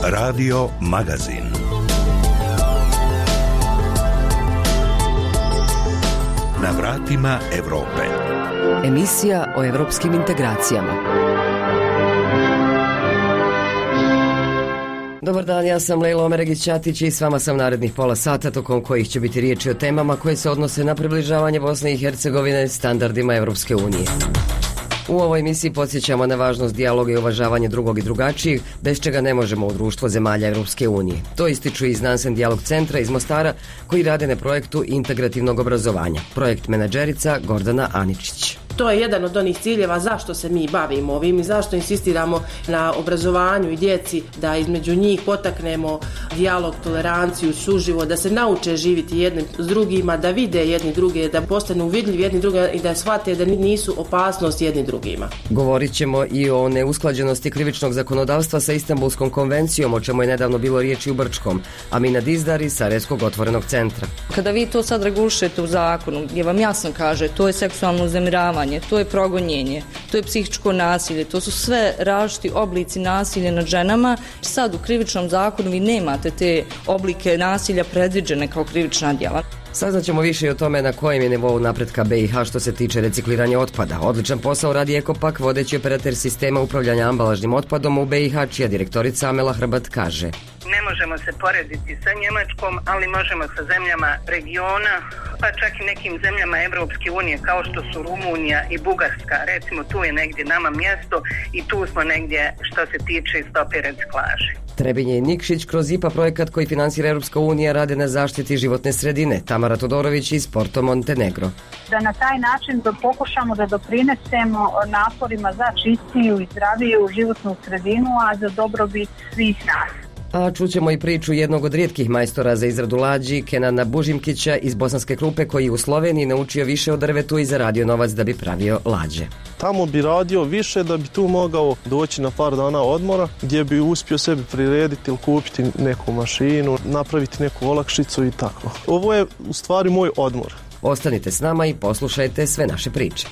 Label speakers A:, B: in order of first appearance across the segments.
A: Radio Magazin. Na vratima Evrope.
B: Emisija o evropskim integracijama. Dobar dan, ja sam Lejla Omeregić-Ćatić i s vama sam narednih pola sata, tokom kojih će biti riječi o temama koje se odnose na približavanje Bosne i Hercegovine standardima Evropske unije. U ovoj emisiji podsjećamo na važnost dijaloga i uvažavanje drugog i drugačijih, bez čega ne možemo u društvo zemalja Evropske unije. To ističu iz Nansen dijalog centra iz Mostara, koji rade na projektu integrativnog obrazovanja. Projekt menadžerica Gordana Aničić.
C: To je jedan od onih ciljeva zašto se mi bavimo ovim i zašto insistiramo na obrazovanju i djeci, da između njih potaknemo dijalog, toleranciju, suživot, da se nauče živjeti jednim s drugima, da vide jedni druge, da postanu vidljivi jedni drugima i da shvate da nisu opasnost jedni drugima.
B: Govorit ćemo i o neusklađenosti krivičnog zakonodavstva sa Istanbulskom konvencijom, o čemu je nedavno bilo riječi u Brčkom. Amina Dizdar iz Sarajevskog otvorenog centra.
D: Kada vi to sad regulišete u zakonu, gdje vam jasno kaže to je seksualno uznemiravanje, to je progonjenje, to je psihičko nasilje, to su sve različiti oblici nasilja nad ženama. Sad u krivičnom zakonu vi nemate te oblike nasilja predviđene kao krivična djela.
B: Saznaćemo više i o tome na kojem je nivou napretka BiH što se tiče recikliranja otpada. Odličan posao radi Ekopak, vodeći operater sistema upravljanja ambalažnim otpadom u BiH, čija direktorica Amela Hrbat kaže:
E: ne možemo se porediti sa Njemačkom, ali možemo sa zemljama regiona, pa čak i nekim zemljama Evropske unije kao što su Rumunija i Bugarska. Recimo tu je negdje nama mjesto i tu smo negdje što se tiče stope reciklaže.
B: Trebinje i Nikšić kroz IPA projekat koji financira Europska unija rade na zaštiti životne sredine. Tamara Todorović iz Porto Montenegro.
F: Da na taj način pokušamo da doprinesemo naporima za čistiju i zdraviju životnu sredinu, a za dobrobit svih nas.
B: A čućemo i priču jednog od rijetkih majstora za izradu lađi, Kenana Bužimkića iz Bosanske Krupe, koji u Sloveniji naučio više o drvetu i zaradio novac da bi pravio lađe.
G: Tamo bi radio više da bi tu mogao doći na par dana odmora, gdje bi uspio sebi prirediti ili kupiti neku mašinu, napraviti neku olakšicu i tako. Ovo je u stvari moj odmor.
B: Ostanite s nama i poslušajte sve naše priče.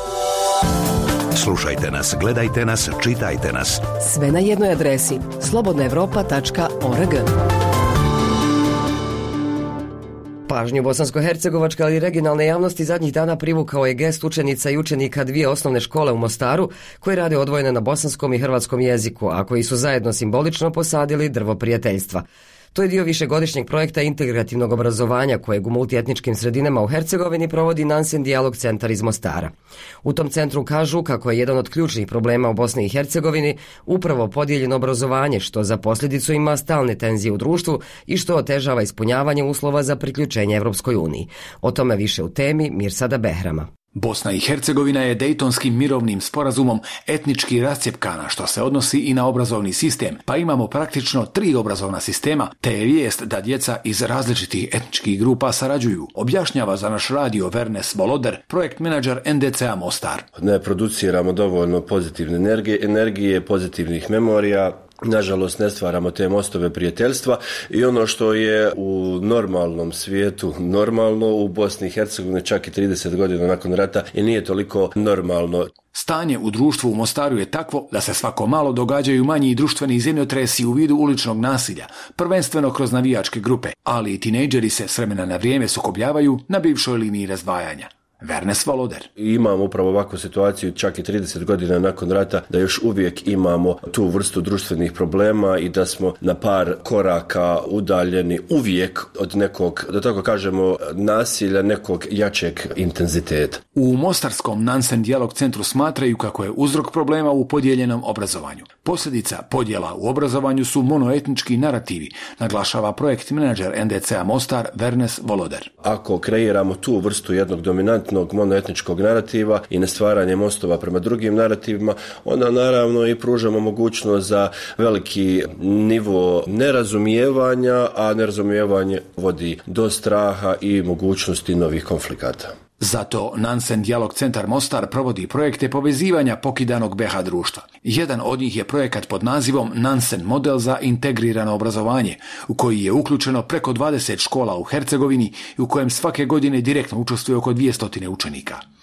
A: Slušajte nas, gledajte nas, čitajte nas.
B: Sve na jednoj adresi slobodnaevropa.org. Pažnju bosansko-hercegovačke, ali i regionalne javnosti zadnjih dana privukao je gest učenica i učenika dvije osnovne škole u Mostaru, koje rade odvojene na bosanskom i hrvatskom jeziku, a koji su zajedno simbolično posadili drvo prijateljstva. To je dio višegodišnjeg projekta integrativnog obrazovanja kojeg u multietničkim sredinama u Hercegovini provodi Nansen dijalog centar iz Mostara. U tom centru kažu kako je jedan od ključnih problema u Bosni i Hercegovini upravo podijeljeno obrazovanje, što za posljedicu ima stalne tenzije u društvu i što otežava ispunjavanje uslova za priključenje Evropskoj uniji. O tome više u temi Mirsada Behrama.
H: Bosna i Hercegovina je Dejtonskim mirovnim sporazumom etnički rascjepkana, što se odnosi i na obrazovni sistem, pa imamo praktično 3 obrazovna sistema, te je vijest da djeca iz različitih etničkih grupa sarađuju, objašnjava za naš radio Vernes Voloder, projekt menadžer NDC-a Mostar.
I: Ne produciramo dovoljno pozitivne energije, pozitivnih memorija. Nažalost, ne stvaramo te mostove prijateljstva i ono što je u normalnom svijetu normalno, u Bosni i Hercegovini čak i 30 godina nakon rata i nije toliko normalno.
H: Stanje u društvu u Mostaru je takvo da se svako malo događaju manji društveni zemljotresi u vidu uličnog nasilja, prvenstveno kroz navijačke grupe, ali i tinejdžeri se s vremena na vrijeme sukobljavaju na bivšoj liniji razdvajanja. Vernes Voloder.
I: Imamo upravo ovakvu situaciju čak i 30 godina nakon rata, da još uvijek imamo tu vrstu društvenih problema i da smo na par koraka udaljeni uvijek od nekog, da tako kažemo, nasilja, nekog jačeg intenziteta.
H: U Mostarskom Nansen dijalog centru smatraju kako je uzrok problema u podijeljenom obrazovanju. Posljedica podjela u obrazovanju su monoetnički narativi, naglašava projekt menadžer NDC-a Mostar Vernes Voloder.
I: Ako kreiramo tu vrstu jednog dominantnog monoetničkog narativa i nestvaranje mostova prema drugim narativima, onda naravno i pružamo mogućnost za veliki nivo nerazumijevanja, a nerazumijevanje vodi do straha i mogućnosti novih konflikata.
H: Zato Nansen dijalog centar Mostar provodi projekte povezivanja pokidanog BiH društva. Jedan od njih je projekat pod nazivom Nansen model za integrirano obrazovanje, u koji je uključeno preko 20 škola u Hercegovini i u kojem svake godine direktno učestvuje oko 200 učenika.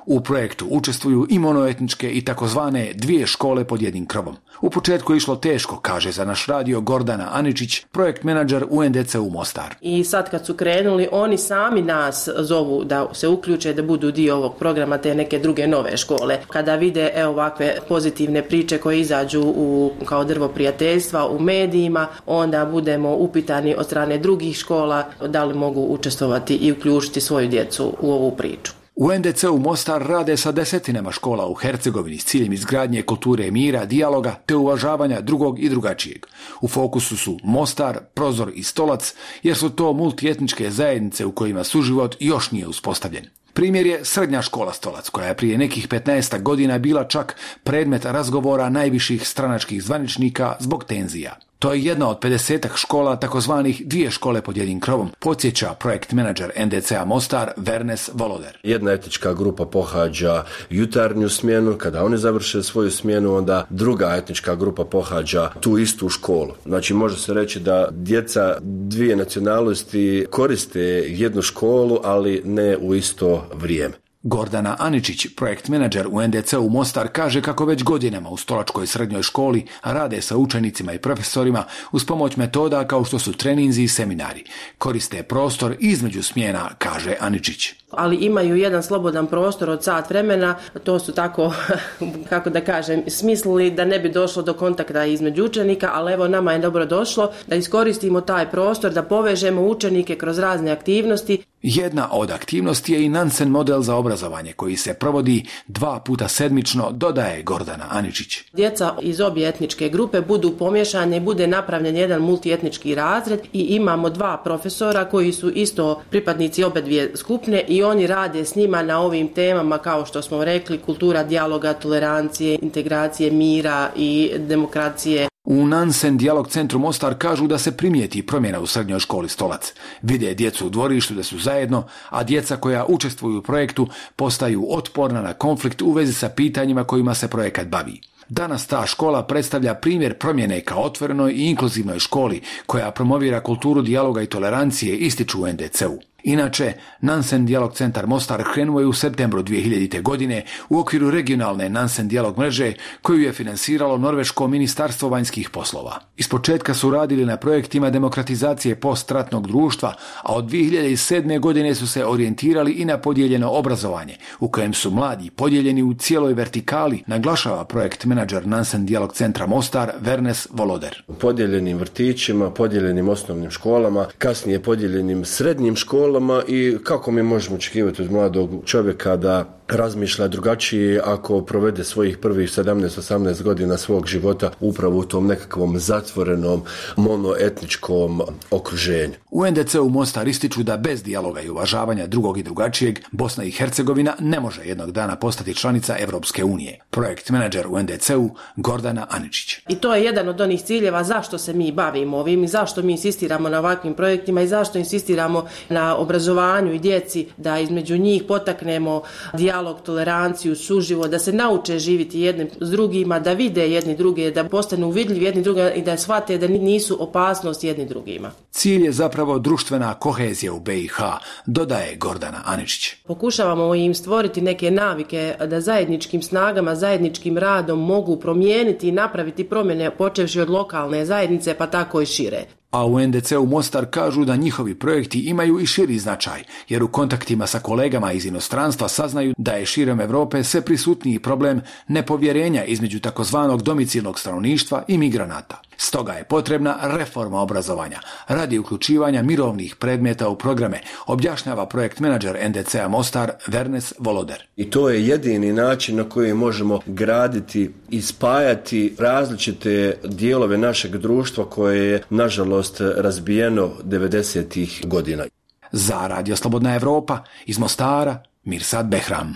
H: U projektu učestvuju i monoetničke i takozvane dvije škole pod jednim krovom. U početku je išlo teško, kaže za naš radio Gordana Aničić, projekt menadžer UNDC-u Mostar.
C: I sad kad su krenuli, oni sami nas zovu da se uključe, da budu dio ovog programa te neke druge nove škole. Kada vide ovakve pozitivne priče koje izađu kao drvo prijateljstva u medijima, onda budemo upitani od strane drugih škola da li mogu učestvovati i uključiti svoju djecu u ovu priču.
H: U UNDC-u Mostar rade sa desetinama škola u Hercegovini s ciljem izgradnje kulture mira, dijaloga te uvažavanja drugog i drugačijeg. U fokusu su Mostar, Prozor i Stolac, jer su to multietničke zajednice u kojima suživot još nije uspostavljen. Primjer je srednja škola Stolac, koja je prije nekih 15 godina bila čak predmet razgovora najviših stranačkih zvaničnika zbog tenzija. To je jedna od 50 škola, takozvanih dvije škole pod jednim krovom, podsjeća projekt menadžer NDC-a Mostar Vernes Voloder.
I: Jedna etnička grupa pohađa jutarnju smjenu, kada oni završe svoju smjenu, onda druga etnička grupa pohađa tu istu školu. Znači može se reći da djeca dvije nacionalnosti koriste jednu školu, ali ne u isto vrijeme.
H: Gordana Aničić, projekt menadžer u NDC-u Mostar, kaže kako već godinama u Stolačkoj srednjoj školi rade sa učenicima i profesorima uz pomoć metoda kao što su treninzi i seminari. Koriste prostor između smjena, kaže Aničić.
C: Ali imaju jedan slobodan prostor od sat vremena, to su tako, kako da kažem, smislili da ne bi došlo do kontakta između učenika, ali evo nama je dobro došlo da iskoristimo taj prostor, da povežemo učenike kroz razne aktivnosti.
H: Jedna od aktivnosti je i Nansen model za obrazovanje koji se provodi 2 puta sedmično, dodaje Gordana Aničić.
C: Djeca iz obje etničke grupe budu pomješane i bude napravljen jedan multietnički razred i imamo 2 profesora koji su isto pripadnici obe dvije skupine i oni rade s njima na ovim temama kao što smo rekli, kultura dijaloga, tolerancije, integracije, mira i demokracije.
H: U Nansen dijalog centru Mostar kažu da se primijeti promjena u srednjoj školi Stolac. Vide djecu u dvorištu da su zajedno, a djeca koja učestvuju u projektu postaju otporna na konflikt u vezi sa pitanjima kojima se projekat bavi. Danas ta škola predstavlja primjer promjene kao otvorenoj i inkluzivnoj školi koja promovira kulturu dijaloga i tolerancije, ističu u NDC-u. Inače, Nansen dijalog centar Mostar krenuo je u septembru 2000. godine u okviru regionalne Nansen dijalog mreže koju je finansiralo Norveško ministarstvo vanjskih poslova. Ispočetka su radili na projektima demokratizacije postratnog društva, a od 2007. godine su se orijentirali i na podijeljeno obrazovanje, u kojem su mladi podijeljeni u cijeloj vertikali, naglašava projekt menadžer Nansen dijalog centra Mostar Vernes Voloder.
I: Podijeljenim vrtićima, podijeljenim osnovnim školama, kasnije podijeljenim srednjim školama i kako mi možemo očekivati od mladog čovjeka da razmišlja drugačije ako provede svojih prvih 17-18 godina svog života upravo u tom nekakvom zatvorenom monoetničkom okruženju.
H: U NDC-u Mostar ističu da bez dijaloga i uvažavanja drugog i drugačijeg Bosna i Hercegovina ne može jednog dana postati članica Evropske unije. Projekt menadžer u NDC-u Gordana Aničić.
C: I to je jedan od onih ciljeva zašto se mi bavimo ovim i zašto mi insistiramo na ovakvim projektima i zašto insistiramo na obrazovanju i djeci, da između njih potaknemo dijalog, toleranciju, suživot, da se nauče živjeti jednim s drugima, da vide jedni druge, da postanu vidljivi jedni drugima i da shvate da nisu opasnost jedni drugima.
H: Cilj je zapravo društvena kohezija u BiH, dodaje Gordana Aničić.
C: Pokušavamo im stvoriti neke navike da zajedničkim snagama, zajedničkim radom mogu promijeniti i napraviti promjene počevši od lokalne zajednice pa tako i šire.
H: A u NDC-u Mostar kažu da njihovi projekti imaju i širi značaj, jer u kontaktima sa kolegama iz inostranstva saznaju da je širom Europe sve prisutniji problem nepovjerenja između takozvanog domicilnog stanovništva i migranata. Stoga je potrebna reforma obrazovanja radi uključivanja mirovnih predmeta u programe, objašnjava projekt menadžer NDC-a Mostar Vernes Voloder.
I: I to je jedini način na koji možemo graditi i spajati različite dijelove našeg društva koje je, nažalost, razbijeno 90-ih godina.
H: Za Radio Slobodna Evropa iz Mostara, Mirsad Behram.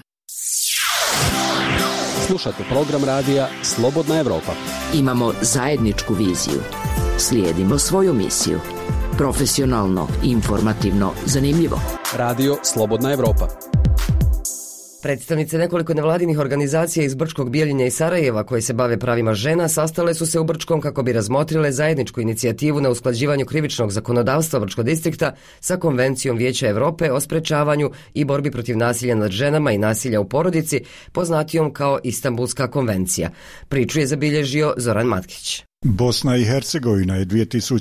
J: Slušate program radija Slobodna Evropa.
K: Imamo zajedničku viziju. Slijedimo svoju misiju. Profesionalno, informativno, zanimljivo.
J: Radio Slobodna Evropa.
B: Predstavnice nekoliko nevladinih organizacija iz Brčkog, Bijeljine i Sarajeva koje se bave pravima žena sastale su se u Brčkom kako bi razmotrile zajedničku inicijativu na usklađivanju krivičnog zakonodavstva Brčkog distrikta sa Konvencijom Vijeća Europe o sprečavanju i borbi protiv nasilja nad ženama i nasilja u porodici, poznatijom kao Istanbulska konvencija. Priču je zabilježio Zoran Matkić.
L: Bosna i Hercegovina je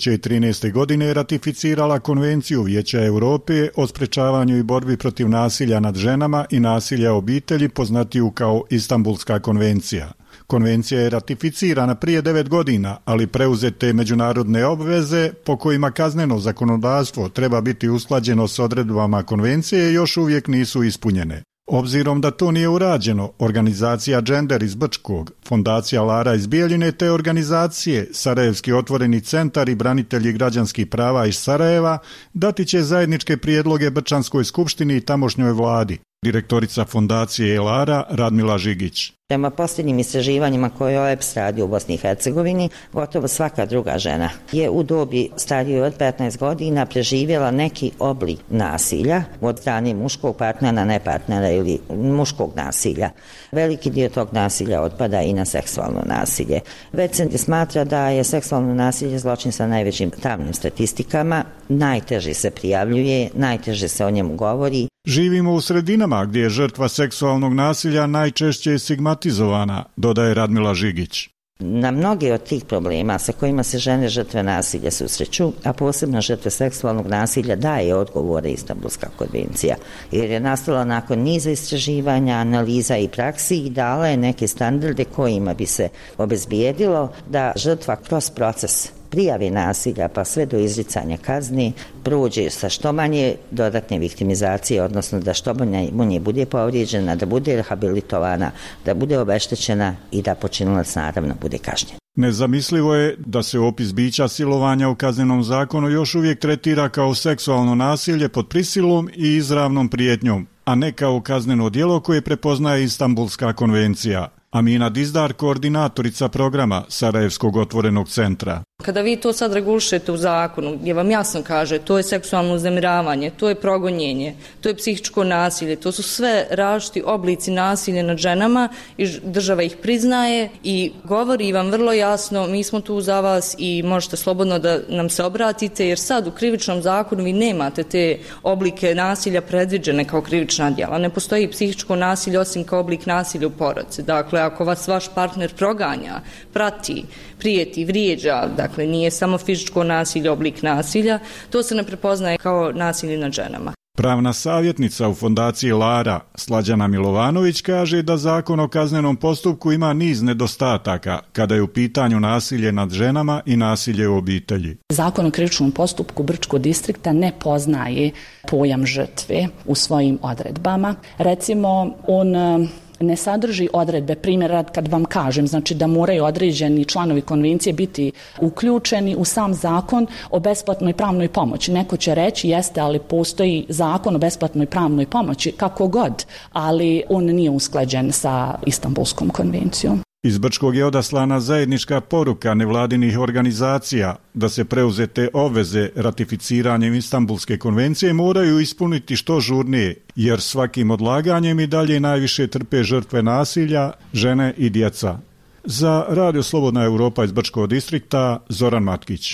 L: 2013. godine ratificirala Konvenciju Vijeća Europe o sprečavanju i borbi protiv nasilja nad ženama i nasilja u obitelji, poznatiju kao Istanbulska konvencija. Konvencija je ratificirana prije 9 godina, ali preuzete međunarodne obveze po kojima kazneno zakonodavstvo treba biti usklađeno s odredbama konvencije još uvijek nisu ispunjene. Obzirom da to nije urađeno, organizacija Gender iz Brčkog, Fondacija Lara iz Bijeljine te organizacije Sarajevski otvoreni centar i branitelji građanskih prava iz Sarajeva dati će zajedničke prijedloge Brčanskoj skupštini i tamošnjoj vladi. Direktorica Fondacije Lara Radmila Žigić.
M: Prema posljednjim istraživanjima koje OEBS radi u Bosni i Hercegovini, gotovo svaka druga žena je u dobi starijoj od 15 godina preživjela neki oblik nasilja od strane muškog partnera, nepartnera ili muškog nasilja. Veliki dio tog nasilja otpada i na seksualno nasilje. Već se smatra da je seksualno nasilje zločin sa najvećim tamnim statistikama, najteže se prijavljuje, najteže se o njemu govori.
L: Živimo u sredinama gdje je žrtva seksualnog nasilja najčešće stigmatizovana, dodaje Radmila Žigić.
M: Na mnoge od tih problema sa kojima se žene žrtve nasilja susreću, a posebno žrtve seksualnog nasilja, daje odgovore Istanbulska konvencija, jer je nastala nakon niza istraživanja, analiza i praksi i dala je neke standarde kojima bi se obezbijedilo da žrtva kroz proces prijave nasilja pa sve do izricanja kazni prođe sa što manje dodatne viktimizacije, odnosno da što manje bude povrijeđena, da bude rehabilitovana, da bude obeštećena i da počinilac naravno bude kažnjen.
L: Nezamislivo je da se opis bića silovanja u kaznenom zakonu još uvijek tretira kao seksualno nasilje pod prisilom i izravnom prijetnjom, a ne kao kazneno djelo koje prepoznaje Istanbulska konvencija. Amina Dizdar, koordinatorica programa Sarajevskog otvorenog centra.
D: Kada vi to sad regulišete u zakonu, gdje vam jasno kaže to je seksualno uznemiravanje, to je progonjenje, to je psihičko nasilje, to su sve različiti oblici nasilja nad ženama i država ih priznaje i govori vam vrlo jasno, mi smo tu za vas i možete slobodno da nam se obratite, jer sad u krivičnom zakonu vi nemate te oblike nasilja predviđene kao krivična djela. Ne postoji psihičko nasilje osim kao oblik nasilja u porodici. Dakle, ako vas vaš partner proganja, prati, prijeti, vrijeđa, dakle nije samo fizičko nasilje oblik nasilja, to se ne prepoznaje kao nasilje nad ženama.
L: Pravna savjetnica u Fondaciji Lara, Slađana Milovanović, kaže da Zakon o kaznenom postupku ima niz nedostataka kada je u pitanju nasilje nad ženama i nasilje u obitelji.
N: Zakon o krivičnom postupku Brčkog distrikta ne poznaje pojam žrtve u svojim odredbama. Recimo, on ne sadrži odredbe, primjer kad vam kažem, znači da moraju određeni članovi konvencije biti uključeni u sam zakon o besplatnoj pravnoj pomoći. Neko će reći jeste, ali postoji zakon o besplatnoj pravnoj pomoći, kako god, ali on nije usklađen sa Istanbulskom konvencijom.
L: Iz Brčkog je odaslana zajednička poruka nevladinih organizacija da se preuzete obveze ratificiranjem Istanbulske konvencije moraju ispuniti što žurnije, jer svakim odlaganjem i dalje najviše trpe žrtve nasilja, žene i djeca. Za Radio Slobodna Europa iz Brčkog distrikta, Zoran Matkić.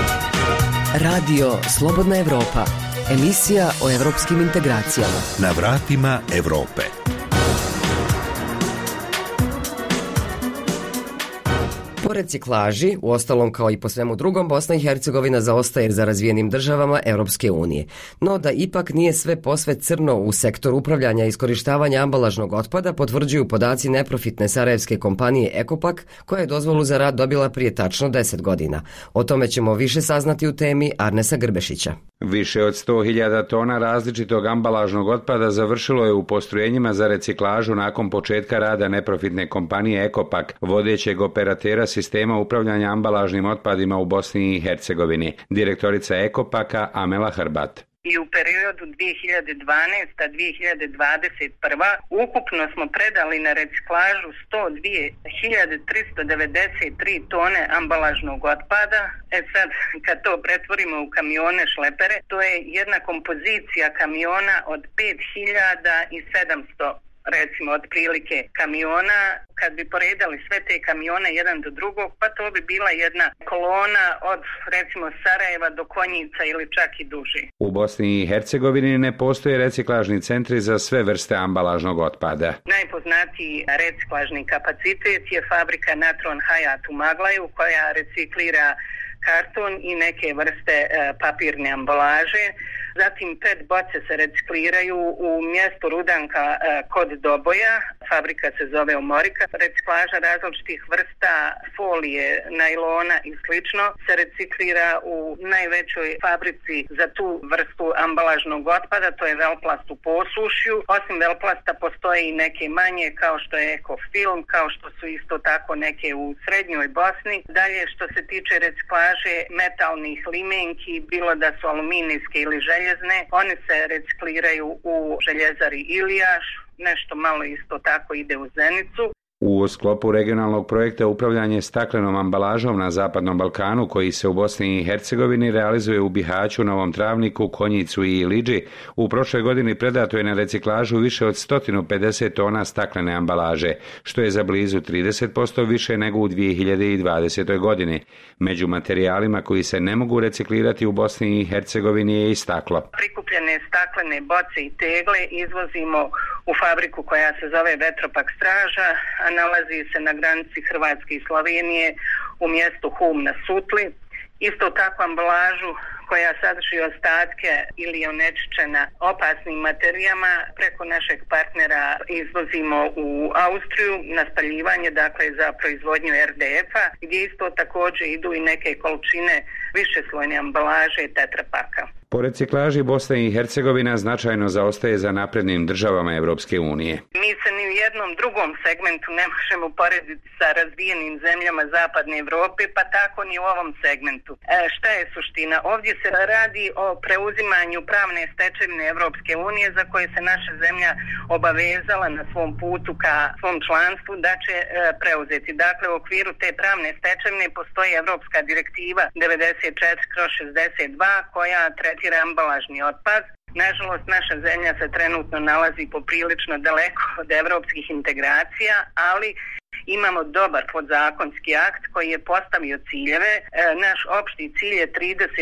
K: Radio Slobodna Europa, emisija o evropskim integracijama.
A: Na vratima Europe.
B: Po reciklaži, uostalom kao i po svemu drugom, Bosna i Hercegovina zaostaje za razvijenim državama Europske unije. No da ipak nije sve posve crno u sektoru upravljanja i iskorištavanja ambalažnog otpada potvrđuju podaci neprofitne sarajevske kompanije Ekopak, koja je dozvolu za rad dobila prije tačno 10 godina. O tome ćemo više saznati u temi Arnesa Grbešića.
O: Više od 100.000 tona različitog ambalažnog otpada završilo je u postrojenjima za reciklažu nakon početka rada neprofitne kompanije Ekopak, vodećeg operatera sistema upravljanja ambalažnim otpadima u Bosni i Hercegovini. Direktorica Ekopaka Amela Hrbat.
E: I u periodu 2012-2021 ukupno smo predali na reciklažu 102.393 tone ambalažnog otpada. Sad, kad to pretvorimo u kamione šlepere, to je jedna kompozicija kamiona od 5.700 recimo otprilike kamiona. Kad bi poredali sve te kamione jedan do drugog, pa to bi bila jedna kolona od recimo Sarajeva do Konjica ili čak i duži.
O: U Bosni i Hercegovini ne postoje reciklažni centri za sve vrste ambalažnog otpada.
E: Najpoznatiji reciklažni kapacitet je fabrika Natron Hayat u Maglaju koja reciklira karton i neke vrste papirne ambalaže. Zatim PET boce se recikliraju u mjestu Rudanka kod Doboja, fabrika se zove Omorika. Reciklaža različitih vrsta folije, najlona i slično se reciklira u najvećoj fabrici za tu vrstu ambalažnog otpada, to je Velplast u Posušju. Osim Velplasta postoje i neke manje kao što je Ekofilm, kao što su isto tako neke u srednjoj Bosni. Dalje što se tiče reciklaže metalnih limenki, bilo da su aluminijske ili željezne, one se recikliraju u željezari Ilijaš, nešto malo isto tako ide u Zenicu.
O: U sklopu regionalnog projekta upravljanje staklenom ambalažom na Zapadnom Balkanu, koji se u Bosni i Hercegovini realizuje u Bihaću, Novom Travniku, Konjicu i Ilidži, u prošloj godini predato je na reciklažu više od 150 tona staklene ambalaže, što je za blizu 30% više nego u 2020. godini. Među materijalima koji se ne mogu reciklirati u Bosni i Hercegovini je i staklo.
E: Prikupljene staklene boce i tegle izvozimo u fabriku koja se zove Vetropak Straža, a nalazi se na granici Hrvatske i Slovenije u mjestu Hum na Sutli. Isto tako ambalažu koja sadrži ostatke ili je onečišćena opasnim materijama preko našeg partnera izvozimo u Austriju na spaljivanje, dakle za proizvodnju RDF-a, gdje isto također idu i neke količine višeslojne ambalaže tetrapaka.
O: Po reciklaži Bosna i Hercegovina značajno zaostaje za naprednim državama Europske unije.
E: Mi se ni u jednom drugom segmentu ne možemo porediti sa razvijenim zemljama Zapadne Europe, pa tako ni u ovom segmentu. Šta je suština? Ovdje se radi o preuzimanju pravne stečevine Europske unije za koje se naša zemlja obavezala na svom putu ka svom članstvu da će preuzeti. Dakle, u okviru te pravne stečevine postoji Europska direktiva 94/62 koja tretira ambalažni otpad. Nažalost, naša zemlja se trenutno nalazi poprilično daleko od evropskih integracija, ali imamo dobar podzakonski akt koji je postavio ciljeve. Naš opšti cilj je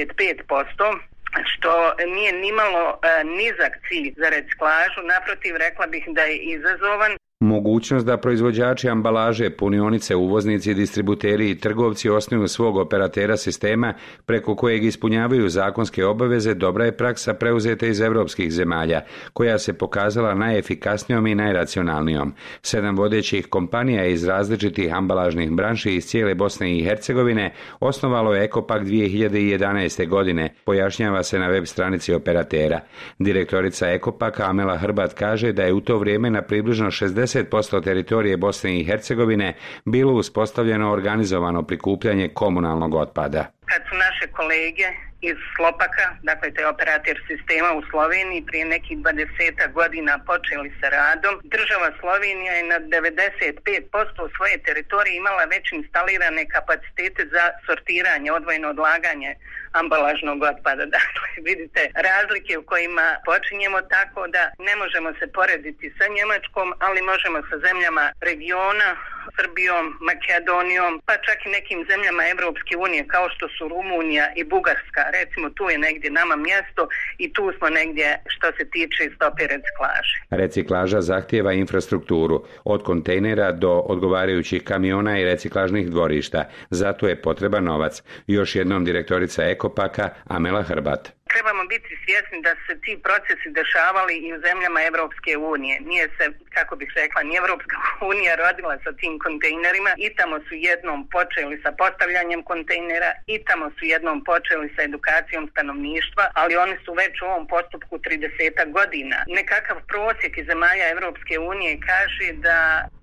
E: 35%, što nije nimalo nizak cilj za reciklažu, naprotiv rekla bih da je izazovan.
O: Mogućnost da proizvođači ambalaže, punionice, uvoznici, distributeri i trgovci osnuju svog operatera sistema preko kojeg ispunjavaju zakonske obaveze dobra je praksa preuzeta iz evropskih zemalja, koja se pokazala najefikasnijom i najracionalnijom. 7 vodećih kompanija iz različitih ambalažnih branši iz cijele Bosne i Hercegovine osnovalo je Ekopak 2011. godine, pojašnjava se na web stranici operatera. Direktorica Ekopaka Amela Hrbat kaže da je u to vrijeme na približno 60% teritorije Bosne i Hercegovine bilo uspostavljeno organizovano prikupljanje komunalnog otpada.
E: Kad su naše kolege iz Slopaka, dakle to je operator sistema u Sloveniji, prije nekih 20 godina počeli sa radom, država Slovenija je na 95% svoje teritorije imala već instalirane kapacitete za sortiranje, odvojeno odlaganje ambalažnog otpada. Dakle, vidite razlike u kojima počinjemo, tako da ne možemo se porediti sa Njemačkom, ali možemo sa zemljama regiona, Srbijom, Makedonijom, pa čak i nekim zemljama Evropske unije kao što su Rumunija i Bugarska. Recimo tu je negdje nama mjesto i tu smo negdje što se tiče stope reciklaže.
O: Reciklaža zahtijeva infrastrukturu, od kontejnera do odgovarajućih kamiona i reciklažnih dvorišta. Zato je potreban novac. Još jednom direktorica Ekopaka Amela Hrbat.
E: Trebamo biti svjesni da se ti procesi dešavali i u zemljama Evropske unije. Nije se, kako bih rekla, ni Evropska unija rodila sa tim kontejnerima. I tamo su jednom počeli sa postavljanjem kontejnera, i tamo su jednom počeli sa edukacijom stanovništva, ali oni su već u ovom postupku 30 godina. Nekakav prosjek iz zemalja Evropske unije kaže da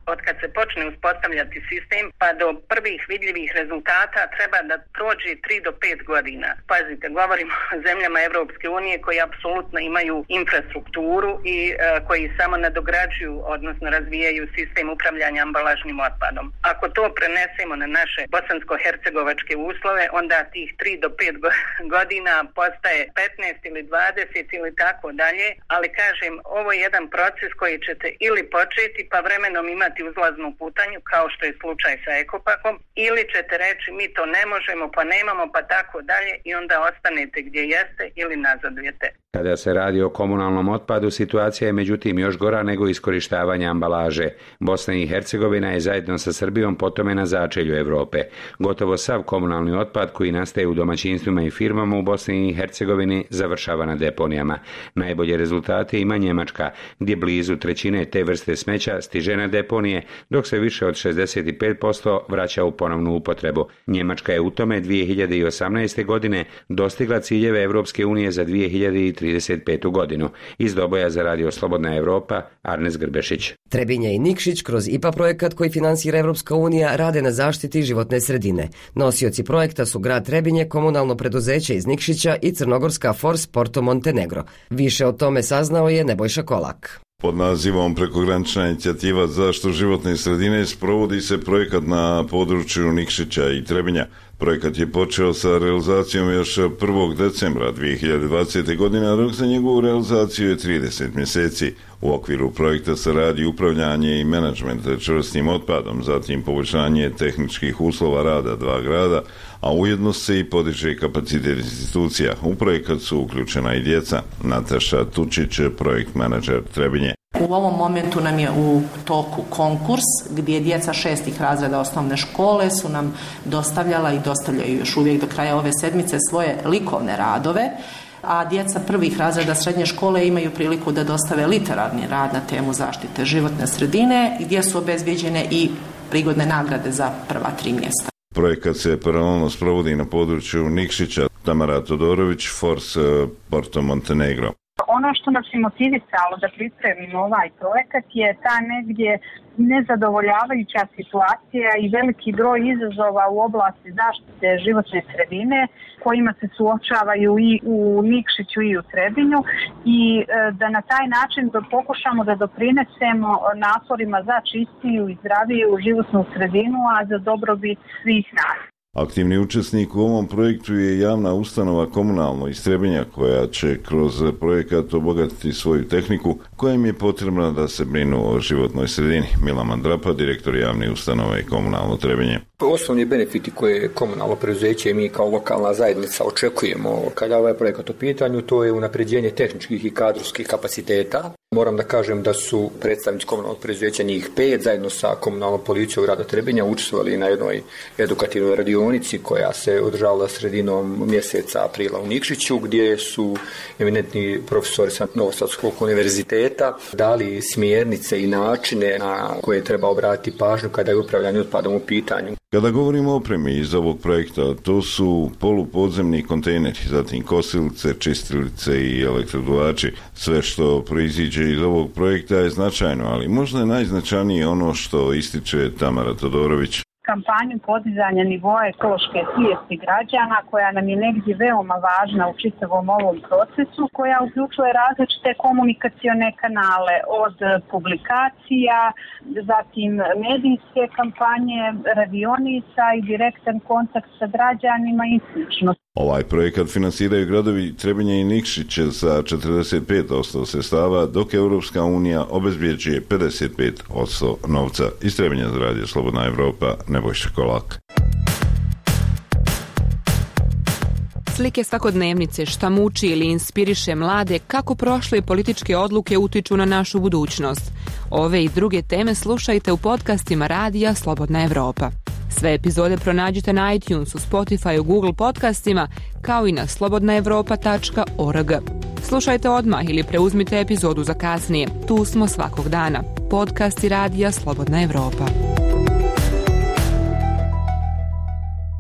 E: Od kad se počne uspostavljati sistem pa do prvih vidljivih rezultata treba da prođe 3 do 5 godina. Pazite, govorimo o zemljama Evropske unije koji apsolutno imaju infrastrukturu i koji samo nadograđuju, odnosno razvijaju sistem upravljanja ambalažnim otpadom. Ako to prenesemo na naše bosansko-hercegovačke uslove, onda tih 3 do 5 godina postaje 15 ili 20 ili tako dalje, ali kažem, ovo je jedan proces koji ćete ili početi pa vremenom imati uzlaznu putanju, kao što je slučaj sa Ekopakom, ili ćete reći mi to ne možemo, pa nemamo, pa tako dalje i onda ostanete gdje jeste ili nazadujete.
O: Kada se radi o komunalnom otpadu, situacija je međutim još gora nego iskorištavanje ambalaže. Bosna i Hercegovina je zajedno sa Srbijom po tome na začelju Europe. Gotovo sav komunalni otpad koji nastaje u domaćinstvima i firmama u Bosni i Hercegovini završava na deponijama. Najbolje rezultate ima Njemačka, gdje blizu trećine te vrste smeća stiže na deponije, dok se više od 65% vraća u ponovnu upotrebu. Njemačka je u tome 2018. godine dostigla ciljeve Evropske unije za 2035. godinu. Iz Doboja za Radio Slobodna Evropa, Arnes Grbešić.
B: Trebinje i Nikšić kroz IPA projekat koji finansira Evropska unija rade na zaštiti životne sredine. Nosioci projekta su grad Trebinje, komunalno preduzeće iz Nikšića i crnogorska Force Porto Montenegro. Više o tome saznao je Nebojša Kolak.
P: Pod nazivom Prekogranična inicijativa za zaštitu životne sredine sprovodi se projekat na području Nikšića i Trebinja. Projekat je počeo sa realizacijom još 1. decembra 2020. godine, a rok za njegovu realizaciju je 30 mjeseci. U okviru projekta se radi upravljanje i menadžment čvrstim otpadom, zatim poboljšanje tehničkih uslova rada dva grada, a ujedno se i podiže kapacitet institucija. U projekat su uključena i djeca. Nataša Tučić, projekt menadžer Trebinje.
Q: U ovom momentu nam je u toku konkurs gdje djeca 6. razreda osnovne škole su nam dostavljala i dostavljaju još uvijek do kraja ove sedmice svoje likovne radove, a djeca 1. razreda srednje škole imaju priliku da dostave literarni rad na temu zaštite životne sredine gdje su obezbijeđene i prigodne nagrade za prva 3 mjesta.
P: Projekat se paralelno sprovodi na području Nikšića. Tamara Todorović, Force Porto Montenegro.
F: Ono što nas je motivisalo da pripremimo ovaj projekat je ta negdje nezadovoljavajuća situacija i veliki broj izazova u oblasti zaštite životne sredine kojima se suočavaju i u Nikšiću i u Trebinju i da na taj način pokušamo da doprinesemo naporima za čistiju i zdraviju životnu sredinu, a za dobrobit svih nas.
P: Aktivni učesnik u ovom projektu je javna ustanova Komunalno iz Trebinja koja će kroz projekat obogatiti svoju tehniku koja im je potrebna da se brinu o životnoj sredini. Milan Mandrapa, direktor javne ustanove Komunalno Trebinje.
R: Osnovni benefiti koje komunalno preduzeće i mi kao lokalna zajednica očekujemo kada ovaj projekat u pitanju, to je unapređenje tehničkih i kadrovskih kapaciteta. Moram da kažem da su predstavnici komunalnog preduzeća njih 5 zajedno sa komunalnom policijom grada Trebinja učestvovali na jednoj edukativnoj radionici koja se održavala sredinom mjeseca aprila u Nikšiću, gdje su eminentni profesori sa Novosadskog univerziteta dali smjernice i načine na koje treba obratiti pažnju kada je upravljanje otpadom u pitanju.
P: Kada govorimo o opremi iz ovog projekta, to su polupodzemni kontejneri, zatim kosilice, čistilice i elektroduvači. Sve što proiziđe iz ovog projekta je značajno, ali možda je najznačajnije ono što ističe Tamara Todorović.
F: Kampanju podizanja nivoa ekološke svijesti građana koja nam je negdje veoma važna u čitavom ovom procesu, koja uključuje različite komunikacione kanale od publikacija, zatim medijske kampanje, radionica i direktan kontakt sa građanima i sl.
P: Ovaj projekat finansiraju gradovi Trebinje i Nikšić za 45% sredstava, dok Europska unija obezbjeđuje 55% novca. Iz Trebinja za Radio Slobodna Evropa, Nebojša Kolak.
S: Slike svakodnevnice, šta muči ili inspiriše mlade, kako prošle političke odluke utiču na našu budućnost. Ove i druge teme slušajte u podcastima Radija Slobodna Evropa. Sve epizode pronađite na iTunesu, Spotify, Google podcastima, kao i na slobodnaevropa.org. Slušajte odmah ili preuzmite epizodu za kasnije. Tu smo svakog dana. Podcasti Radija Slobodna Evropa.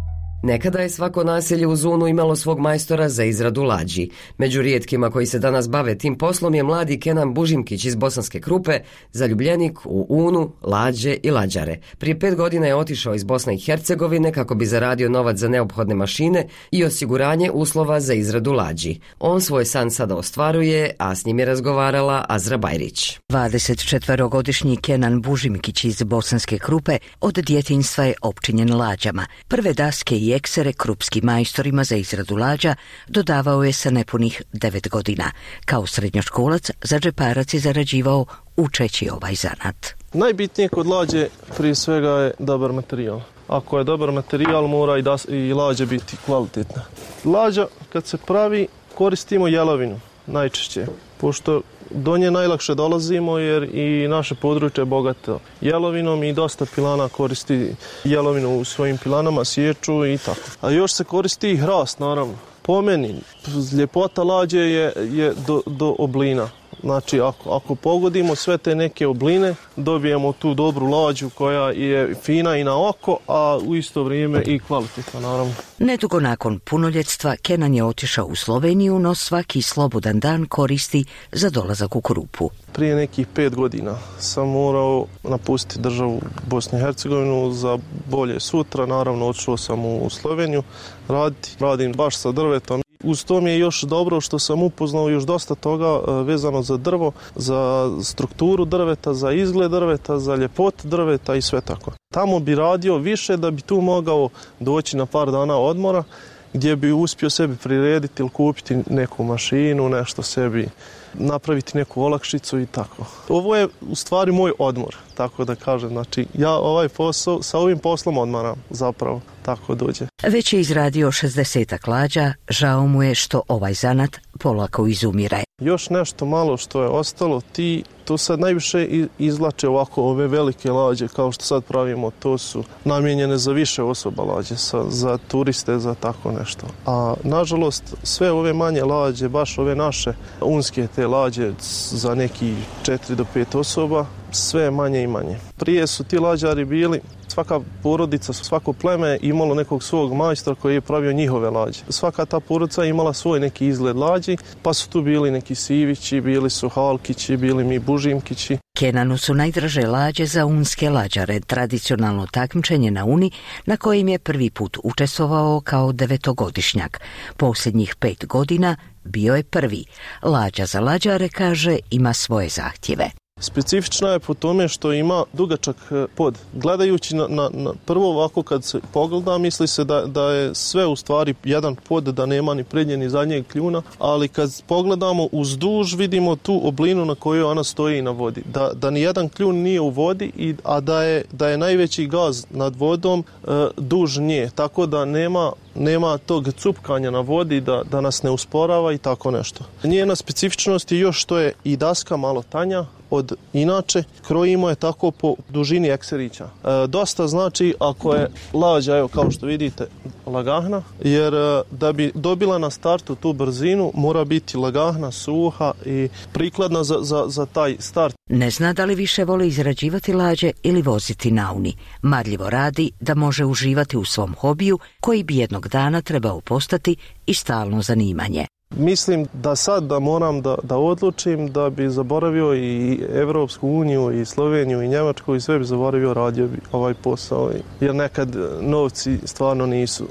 B: Nekada je svako naselje u Zunu imalo svog majstora za izradu lađi. Među rijetkima koji se danas bave tim poslom je mladi Kenan Bužimkić iz Bosanske Krupe, zaljubljenik u Unu, lađe i lađare. Prije 5 godina je otišao iz Bosne i Hercegovine kako bi zaradio novac za neophodne mašine i osiguranje uslova za izradu lađi. On svoj san sada ostvaruje, a s njim je razgovarala Azra Bajrić.
T: 24-godišnji Kenan Bužimkić iz Bosanske Krupe od djetinjstva je opčinjen lađama. Prve daske i eksere krupskim majstorima za izradu lađa dodavao je sa nepunih 9 godina. Kao srednjoškolac za džeparac je zarađivao učeći ovaj zanat.
G: Najbitnije kod lađe prije svega je dobar materijal. Ako je dobar materijal, mora i lađa biti kvalitetna. Lađa kad se pravi koristimo jelovinu najčešće, pošto do nje najlakše dolazimo jer i naše područje je bogato jelovinom i dosta pilana koristi jelovinu u svojim pilanama, sječu i tako. A još se koristi i hrast, naravno. Po meni, ljepota lađe je do oblina. Znači, ako pogodimo sve te neke obline, dobijemo tu dobru lađu koja je fina i na oko, a u isto vrijeme i kvalitetna, naravno.
T: Nedugo nakon punoljetstva, Kenan je otišao u Sloveniju, no svaki slobodan dan koristi za dolazak u Krupu.
G: Prije nekih 5 godina sam morao napustiti državu Bosnu i Hercegovinu za bolje sutra. Naravno, otišao sam u Sloveniju raditi. Radim baš sa drvetom. Uz to mi je još dobro što sam upoznao još dosta toga vezano za drvo, za strukturu drveta, za izgled drveta, za ljepotu drveta i sve tako. Tamo bi radio više da bi tu mogao doći na par dana odmora gdje bi uspio sebi prirediti ili kupiti neku mašinu, nešto sebi, napraviti neku olakšicu i tako. Ovo je u stvari moj odmor, tako da kažem. Znači, ja ovaj posao, sa ovim poslom odmaram zapravo, tako dođe.
T: Već je izradio 60 lađa, žao mu je što ovaj zanat polako izumire.
G: Još nešto malo što je ostalo, to sad najviše izvlače ovako ove velike lađe kao što sad pravimo, to su namijenjene za više osoba lađe, za turiste, za tako nešto. A nažalost sve ove manje lađe, baš ove naše unske te lađe za neki 4 do 5 osoba, sve manje i manje. Prije su ti lađari bili, svaka porodica, svako pleme imalo nekog svog majstora koji je pravio njihove lađe. Svaka ta porodica imala svoj neki izgled lađi, pa su tu bili neki Sivići, bili su Halkići, bili mi Bužimkići.
T: Kenanu su najdraže lađe za unske lađare, tradicionalno takmičenje na Uni na kojem je prvi put učestvovao kao 9-godišnjak. Posljednjih 5 godina bio je prvi. Lađa za lađare, kaže, ima svoje zahtjeve.
G: Specifična je po tome što ima dugačak pod. Gledajući na prvo ovako kad se pogleda, misli se da je sve u stvari jedan pod, da nema ni prednje ni zadnjeg kljuna, ali kad pogledamo uzduž vidimo tu oblinu na kojoj ona stoji na vodi. Da ni jedan kljun nije u vodi, a da je najveći gaz nad vodom duž nje, tako da nema tog cupkanja na vodi da nas ne usporava i tako nešto. Njena specifičnost je još što je i daska malo tanja od inače, krojimo je tako po dužini ekserića. Dosta znači ako je lađa, evo kao što vidite, lagahna, jer da bi dobila na startu tu brzinu mora biti lagahna, suha i prikladna za taj start.
T: Ne zna da li više voli izrađivati lađe ili voziti na Uni. Marljivo radi da može uživati u svom hobiju koji bi jednog dana trebao postati i stalno zanimanje.
G: Mislim da sad da moram da odlučim da bi zaboravio i Evropsku uniju i Sloveniju i Njemačku i sve bi zaboravio, radio bi ovaj posao. Jer nekad novci stvarno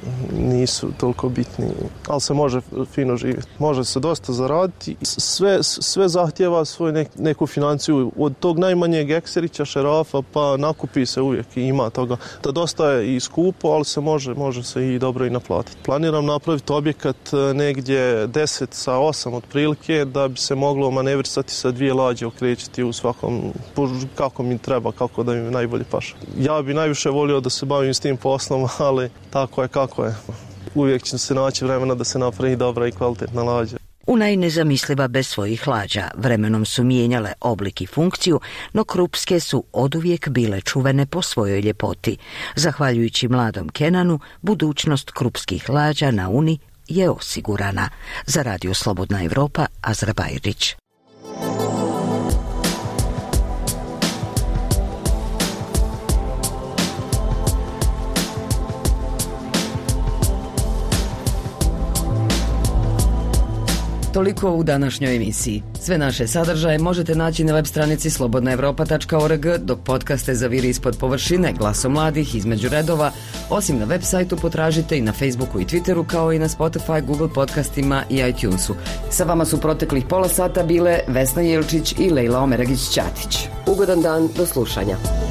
G: nisu toliko bitni, ali se može fino živjeti. Može se dosta zaraditi. Sve zahtjeva svoju neku financiju. Od tog najmanjeg ekserića, šerafa, pa nakupi se uvijek i ima toga. Da dosta je i skupo, ali se može se i dobro i naplatiti. Planiram napraviti objekat negdje 10 sa 8 otprilike, da bi se moglo manevrisati sa 2 lađe, okrećiti u svakom, kako mi treba, kako da mi najbolje paše. Ja bi najviše volio da se bavim s tim poslom, ali tako je kako je. Uvijek će se naći vremena da se napravi dobra i kvalitetna lađa.
T: Una je nezamisliva bez svojih lađa. Vremenom su mijenjale oblik i funkciju, no krupske su oduvijek bile čuvene po svojoj ljepoti. Zahvaljujući mladom Kenanu, budućnost krupskih lađa na Uni je osigurana. Za Radio Slobodna Evropa, Azra Bajrić.
B: Toliko u današnjoj emisiji. Sve naše sadržaje možete naći na web stranici slobodnaevropa.org, dok podcaste zaviri ispod površine, Glasom mladih, Između redova, osim na web sajtu potražite i na Facebooku i Twitteru, kao i na Spotify, Google podcastima i iTunesu. Sa vama su proteklih pola sata bile Vesna Jelčić i Lejla Omeragić-Ćatić. Ugodan dan, do slušanja.